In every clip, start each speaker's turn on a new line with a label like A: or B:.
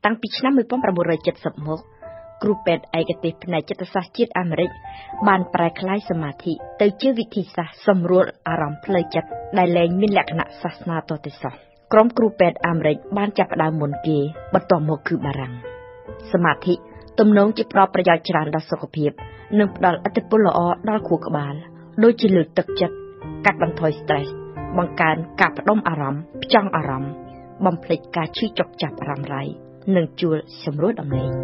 A: តាំងពីឆ្នាំ 1970 មកគ្រូពេទ្យឯកទេសផ្នែកចិត្តសាស្ត្រជាតិអាមេរិកបានប្រែក្លាយសមាធិទៅជាវិធីសាស្ត្រសម្រួលអារម្មណ៍ផ្លូវចិត្តដែលលែងមានលក្ខណៈសាសនាតទៅសោះក្រុមគ្រូពេទ្យអាមេរិកបានចាប់ផ្ដើមមុនគេបន្ទាប់មកគឺបារាំងសមាធិទំនងជាផ្ដល់ប្រយោជន៍ច្រើនដល់សុខភាពនិងផ្ដល់ឥទ្ធិពលល្អដល់ខួរក្បាលដូចជាលើកទឹកចិត្តកាត់បន្ថយ stress បង្កើនការផ្ដុំអារម្មណ៍ផ្ចង់អារម្មណ៍បំភ្លេចការឈឺចុកចាប់រ៉ាំរ៉ៃនិងជួលសម្រួលដំណេក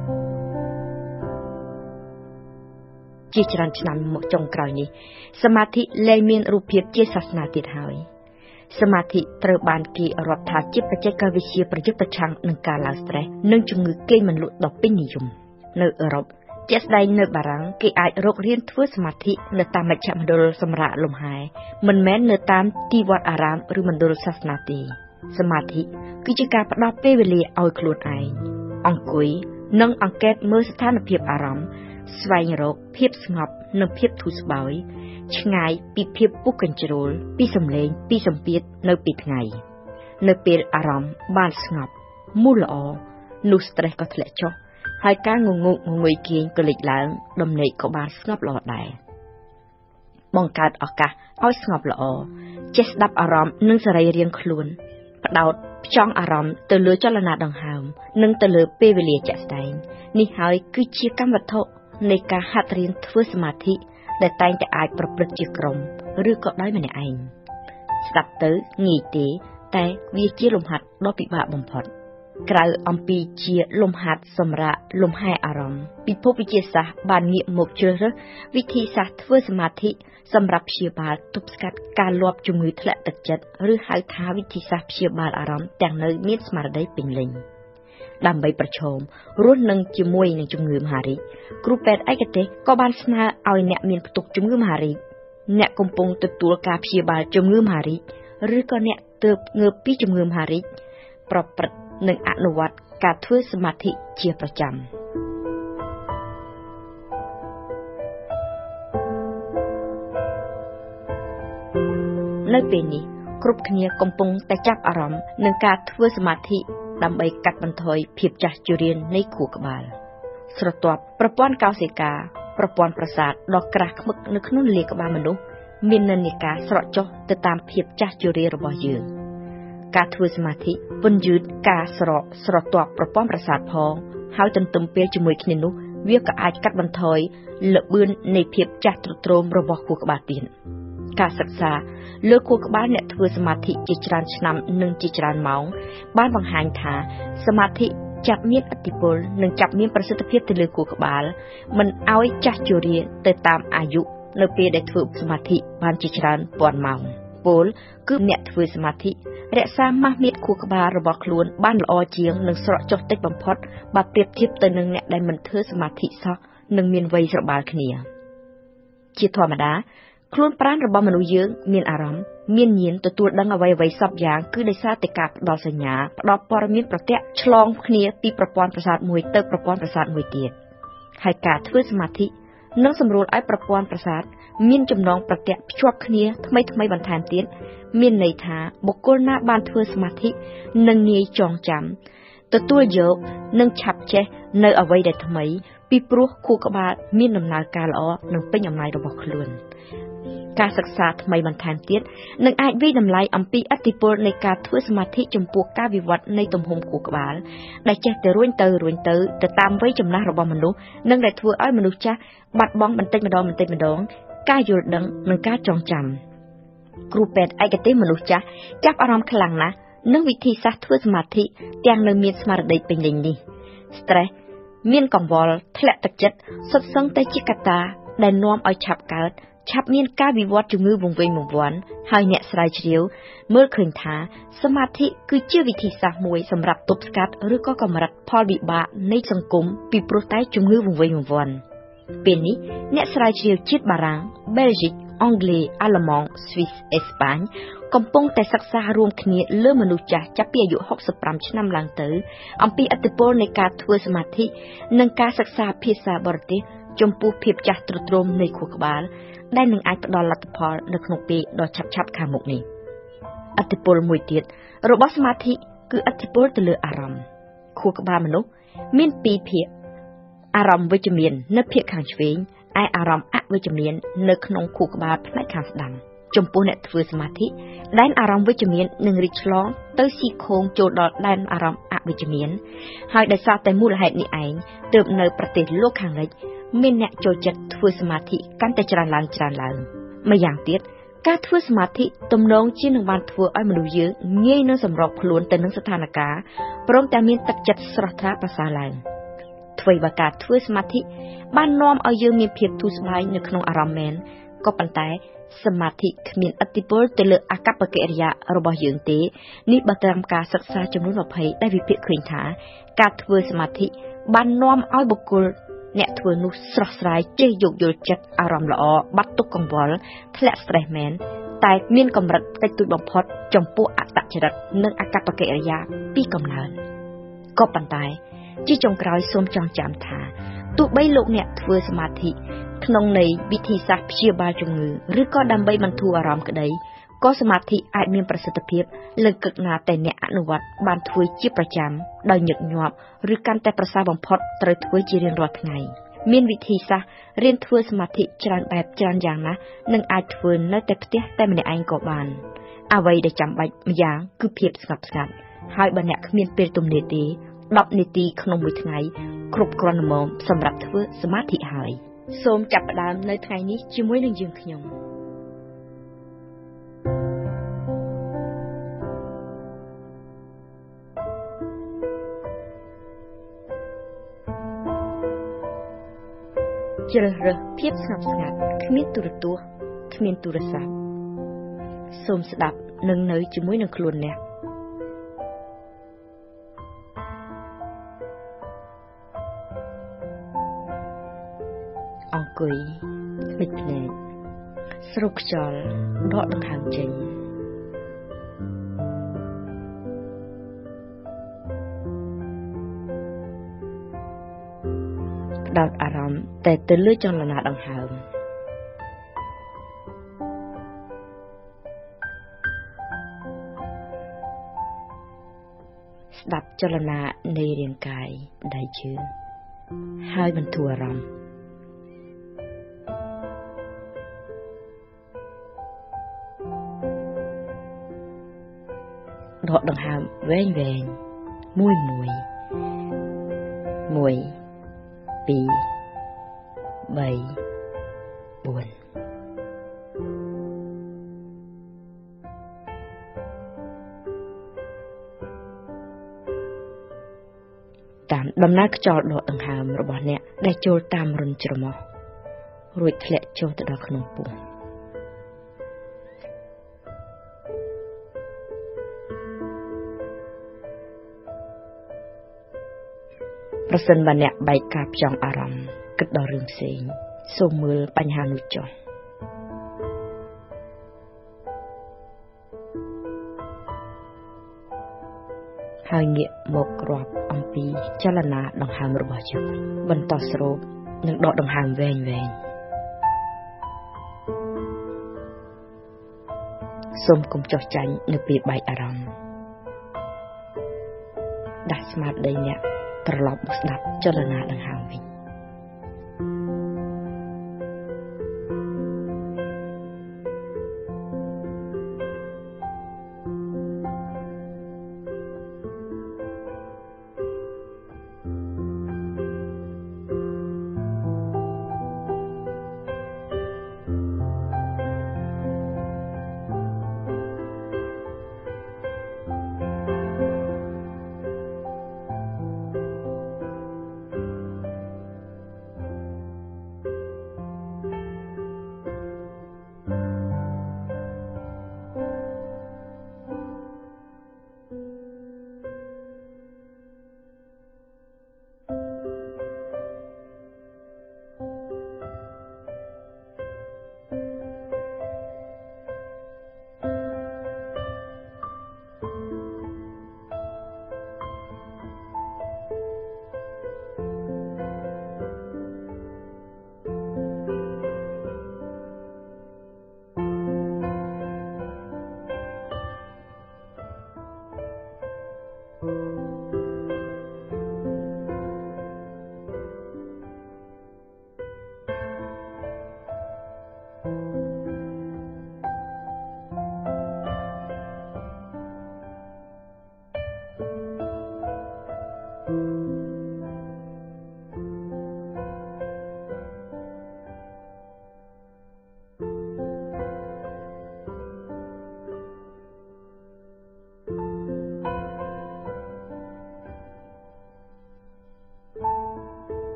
A: ជាច្រើនឆ្នាំមកចុងក្រោយនេះសមាធិលែងមានរូបភាពជាសាសនាទៀតហើយសមាធិត្រូវបានគេរាប់ថាជាបច្ចេកវិទ្យាប្រយុទ្ធប្រឆាំងនឹងការឡើង stress និងជំងឺគេងមិនលក់ដ៏ពេញនិយមនៅអឺរ៉ុបជាក់ស្ដែងនៅបារាំងគេអាចរករៀនធ្វើសមាធិនៅតាមមជ្ឈមណ្ឌលសម្រាកលំហែមិនមែននៅតាមទីវត្តអារាមឬមណ្ឌលសាសនាទេសមាធិគឺជាការផ្ដោតពេលវេលាឲ្យខ្លួនឯងអង្គុយនិងអង្កេតមើលស្ថានភាពអារម្មណ៍ស្វែងរកភាពស្ងប់និងភាពធូរស្បើយឆ្ងាយពីភាពពុះកញ្ជ្រោលពីសម្លេងពីសម្ពាធនៅពេលថ្ងៃនៅពេលអារម្មណ៍បានស្ងប់មូលល្អនោះ stress ក៏ធ្លាក់ចុះហើយការងងុកងងុយគេងក៏លេចឡើងដំណេកក៏បានស្ងប់ល្អដែរបង្កើតឱកាសឲ្យស្ងប់ល្អចេះស្ដាប់អារម្មណ៍និងសរីរាង្គខ្លួនផ្ដោតផ្ចង់អារម្មណ៍ទៅលើចលនាដង្ហើមនិងទៅលើពេលវេលាជាក់ស្ដែងនេះហើយគឺជាកម្មវត្ថុនៃការហាត់រៀនធ្វើសមាធិដែលតែងតែអាចប្រព្រឹត្តជាក្រុមឬក៏ដោយម្នាក់ឯងស្ដាប់ទៅងាយទេតែវាជាលំហាត់ដ៏ពិបាកបំផុតក្រៅអំពីជាលំហាត់សម្រាប់លំហែអារម្មណ៍ពិភពវិទ្យាសាស្ត្របានងាកមកជ្រើសរើសវិធីសាស្ត្រធ្វើសមាធិសម្រាប់ព្យាបាលទប់ស្កាត់ការលាប់ជំងឺធ្លាក់ទឹកចិត្តឬហៅថាវិធីសាស្ត្រព្យាបាលអារម្មណ៍ទាំងនៅមានស្មារតីពេញលេញដើម្បីប្រឈមរស់នឹងជាមួយនឹងជំងឺមហារីកគ្រូពេទ្យឯកទេសក៏បានស្នើឲ្យអ្នកមានផ្ទុកជំងឺមហារីកអ្នកកំពុងទទួលការព្យាបាលជំងឺមហារីកឬក៏អ្នកទើបងើបពីជំងឺមហារីកប្រព្រឹត្តនិងអនុវត្តការធ្វើសមាធិជាប្រចាំនៅពេលនេះគ្រប់គ្នាកំពុងតែចាប់អារម្មណ៍នឹងការធ្វើសមាធិដើម្បីកាត់បន្ថយភាពចាស់ជរានៃខួរក្បាលស្រទាប់ប្រព័ន្ធកោសិកាប្រព័ន្ធប្រសាទដ៏ក្រាស់ឃ្មឹកនៅក្នុងលាក្បាលមនុស្សមាននិន្នាការស្រកចុះទៅតាមភាពចាស់ជរារបស់យើងការធ្វើសមាធិពន្យឺតការស្រទាប់ប្រព័ន្ធប្រសាទផងហើយទន្ទឹមពេលជាមួយគ្នានោះវាក៏អាចកាត់បន្ថយល្បឿននៃភាពចាស់ទ្រុឌទ្រោមរបស់ខួរក្បាលទៀតការសិក្សាលើខួរក្បាលអ្នកធ្វើសមាធិជាច្រើនឆ្នាំនិងជាច្រើនម៉ោងបានបង្ហាញថាសមាធិចាប់មានឥទ្ធិពលនិងចាប់មានប្រសិទ្ធភាពទៅលើខួរក្បាលមិនឲ្យចាស់ជរាទៅតាមអាយុនៅពេលដែលធ្វើសមាធិបានជាច្រើនពាន់ម៉ោងពលគឺអ្នកធ្វើសមាធិរក្សាម៉ាស់មៀតខួរក្បាលរបស់ខ្លួនបានល្អជាងនិងស្រកចុះតិចបំផុតបើប្រៀបធៀបទៅនឹងអ្នកដែលមិនធ្វើសមាធិសោះនិងមានវ័យស្របាលគ្នាជាធម្មតាខ្លួនប្រាណរបស់មនុស្សយើងមានអារម្មណ៍មានញាណទទួលដឹងអ្វីៗសពយ៉ាងគឺដោយសារតែការផ្ដល់សញ្ញាផ្ដល់ព័ត៌មានប្រតិឆ្លងគ្នាពីប្រព័ន្ធប្រសាទមួយទៅប្រព័ន្ធប្រសាទមួយទៀតហើយការធ្វើសមាធិនឹងសម្រួលឲ្យប្រព័ន្ធប្រសាទមានចំណងប្រតិភ្ជាប់គ្នាថ្មីបន្ថែមទៀតមានន័យថាបុគ្គលណាបានធ្វើសមាធិនឹងងាយចងចាំទទួលយកនិងឆាប់ចេះនៅអ្វីដែលថ្មីពីព្រោះខួរក្បាលមានដំណើរការល្អនិងពេញអំណាចរបស់ខ្លួនការសិក្សាថ្មីបន្ថែមទៀតនឹងអាចវិតម្លៃអំពីឥទ្ធិពលនៃការធ្វើសមាធិចំពោះការវិវត្តនៃទំហំខួរក្បាលដែលចេះតែរួញទៅទៅតាមវ័យចំណាស់របស់មនុស្សនិងដែលធ្វើឲ្យមនុស្សចាស់បាត់បង់បន្តិចម្ដងការយល់ដឹងនិងការចងចាំគ្រូពេទ្យឯកទេសមនុស្សចាស់ចាប់អារម្មណ៍ខ្លាំងណាស់នឹងវិធីសាស្ត្រធ្វើសមាធិទាំងនៅមានស្មារតីពេញលេញនេះ stress មានកង្វល់ធ្លាក់ទឹកចិត្តសុទ្ធសឹងតែជាកត្តាដែលនាំឲ្យឆាប់កើតឆាប់មានការវិវត្តជំងឺវង្វេងវង្វាន់ហើយអ្នកស្រាវជ្រាវមើលឃើញថាសមាធិគឺជាវិធីសាស្ត្រមួយសម្រាប់ទប់ស្កាត់ឬក៏កម្រិតផលវិបាកនៃសង្គមពីព្រោះតែជំងឺវង្វេងវង្វាន់ពេលនេះអ្នកស្រាវជ្រាវជាតិបារាំងបែលហ្សិកអង់គ្លេសអាល្លឺម៉ង់ស្វីសអេស្ប៉ាញកំពុងតែសិក្សារួមគ្នាលើមនុស្សចាស់ចាប់ពីអាយុ65ឆ្នាំឡើងទៅអំពីឥទ្ធិពលនៃការធ្វើសមាធិនិងការសិក្សាភាសាបរទេសចំពោះភាពចាស់ទ្រុឌទ្រោមនៃខួរក្បាលដែលនឹងអាចផ្ដល់លទ្ធផលនៅក្នុងពេលដ៏ឆាប់ខាងមុខនេះឥទ្ធិពលមួយទៀតរបស់សមាធិគឺឥទ្ធិពលទៅលើអារម្មណ៍ខួរក្បាលមនុស្សមានពីរភាគអារម្មណ៍វិជ្ជមាននៅភាគខាងឆ្វេងឯអារម្មណ៍អវិជ្ជមាននៅក្នុងខួរក្បាលផ្នែកខាងស្ដាំចំពោះអ្នកធ្វើសមាធិដែនអារម្មណ៍វិជ្ជមាននឹងរីកឆ្លងទៅស៊ីខោងចូលដល់ដែនអារម្មណ៍អវិជ្ជមានហើយដោយសារតែមូលហេតុនេះឯងទើបនៅប្រទេសលោកខាងលិចមានអ្នកចូលចិត្តធ្វើសមាធិកាន់តែច្រើនឡើងម្យ៉ាងទៀតការធ្វើសមាធិទំនងជានឹងបានធ្វើឲ្យមនុស្សយើងងាយនឹងសម្របខ្លួនទៅនឹងស្ថានភាពព្រមទាំងមានទឹកចិត្តស្រស់ថ្លាប្រសើរឡើងអ្វីបើការធ្វើសមាធិបាននាំឲ្យយើងមានភាពធូរស្បើយនៅក្នុងអារម្មណ៍មែនក៏ប៉ុន្តែសមាធិគ្មានឥទ្ធិពលទៅលើអាកប្បកិរិយារបស់យើងទេនេះបើតាមការសិក្សាចំនួន20ដែលវិភាគឃើញថាការធ្វើសមាធិបាននាំឲ្យបុគ្គលអ្នកធ្វើនោះស្រស់ស្រាយចេះយោគយល់ចិត្តអារម្មណ៍ល្អបាត់ទុក្ខកង្វល់ធ្លាក់ stress មែនតែមានកម្រិតតិចតួចបំផុតចំពោះអត្តចរិតនិងអាកប្បកិរិយាពីកំណើតក៏ប៉ុន្តែជាចុងក្រោយសូមចងចាំថាទោះបីលោកអ្នកធ្វើសមាធិក្នុងន័យវិធីសាស្ត្រព្យាបាលជំងឺឬក៏ដើម្បីបន្ធូរអារម្មណ៍ក្តីក៏សមាធិអាចមានប្រសិទ្ធភាពលើកឹកណាតែអ្នកអនុវត្តបានធ្វើជាប្រចាំដោយញឹកញាប់ឬកាន់តែប្រសើរបំផុតត្រូវធ្វើជារៀងរាល់ថ្ងៃមានវិធីសាស្ត្ររៀនធ្វើសមាធិច្រើនបែបច្រើនយ៉ាងណាស់និងអាចធ្វើនៅតែផ្ទះតែម្នាក់ឯងក៏បានអ្វីដែលចាំបាច់ម្យ៉ាងគឺភាពស្ងប់ស្ងាត់ហើយបើអ្នកគ្មានពេលទំនេរទេ10នាទីក្នុងមួយថ្ងៃគ្រប់គ្រាន់ល្មមសម្រាប់ធ្វើសមាធិហើយសូមចាប់ផ្ដើមនៅថ្ងៃនេះជាមួយនឹងយើងខ្ញុំជ្រើសរើសភាពស្ងប់ស្ងាត់គ្មានទូរទស្សន៍គ្មានទូរស័ព្ទសូមស្ដាប់និងនៅជាមួយនឹងខ្លួនអ្នកអង្គុយភ្លេចភ្នែកស្រុកខ្យល់ដកដង្ហើមចេញផ្ដោតអារម្មណ៍តែទៅលើចលនាដង្ហើមស្ដាប់ចលនានៃរាងកាយដៃជើងហើយបន្ធូរអារម្មណ៍ដកដង្ហើមវែងមួយ1 2 3 4តាមដំណើរខ្យល់ដកដង្ហើមរបស់អ្នកដែលចូលតាមរន្ធច្រមុះរួចធ្លាក់ចូលទៅដល់ក្នុងពោះប្រសិនបើអ្នកបែកការផ្ចង់អារម្មណ៍គិតដល់រឿងផ្សេងសូមមើលបញ្ហានោះចុះហើយងាកមករាប់អំពីចលនាដង្ហើមរបស់យើងបន្តស្រូបនិងដកដង្ហើមវែងសូមកុំចុះចាញ់នៅពេលបែកអារម្មណ៍ដាស់ស្មារតីអ្នកត្រឡប់មកស្ដាប់ចលនាដង្ហើមវិញ